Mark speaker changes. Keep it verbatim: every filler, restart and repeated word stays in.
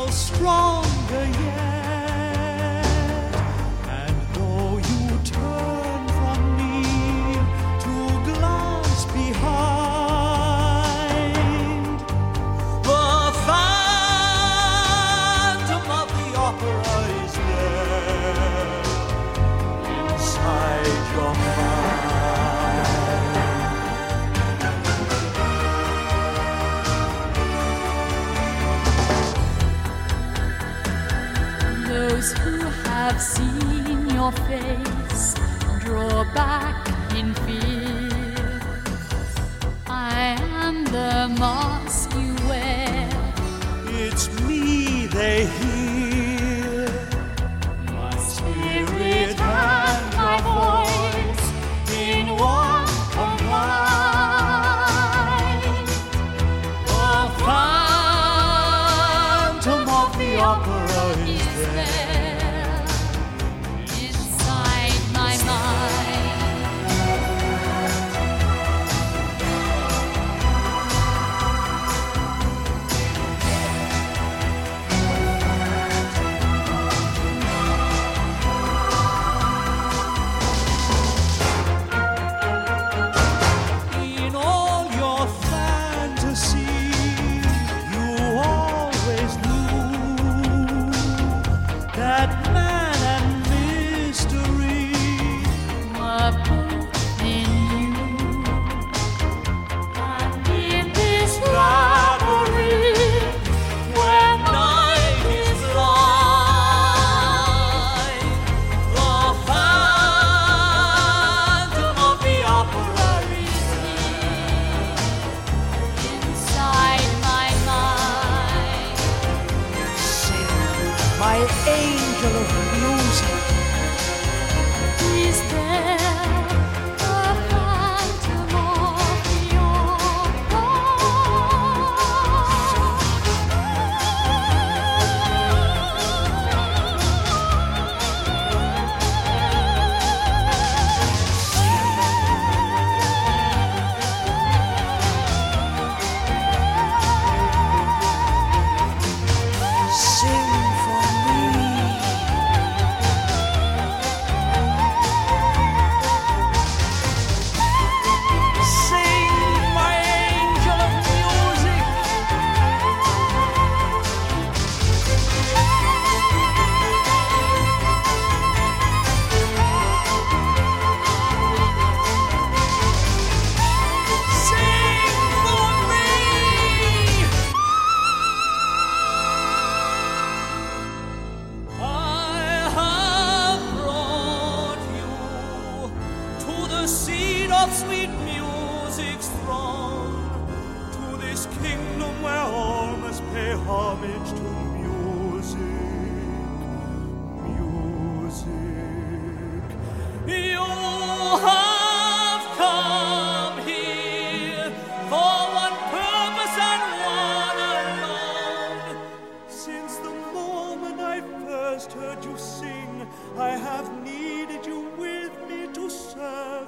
Speaker 1: stronger yet. And though you turn from me to glance behind, the phantom of the opera is there inside your
Speaker 2: Those who have seen your face draw back in fear. I am the mask you wear.
Speaker 1: It's me they hear. My spirit and my voice in one combined. The phantom of the opera is there
Speaker 2: inside my mind.
Speaker 1: In all your fantasy, you always knew that man and mystery
Speaker 2: Were both in you. And in this robbery,
Speaker 1: where night is light, the phantom of the opera is
Speaker 2: inside my mind.
Speaker 1: sing, my angel of music.
Speaker 2: Is there a phantom of your
Speaker 1: Sing for me. Sing, my angel of music. Sing for me. I have brought you to the scene of sweet music's throne, to this kingdom where all must pay homage to music, music. You have come here for one purpose and one alone. Since the moment I first heard you sing, I have needed you with me to serve.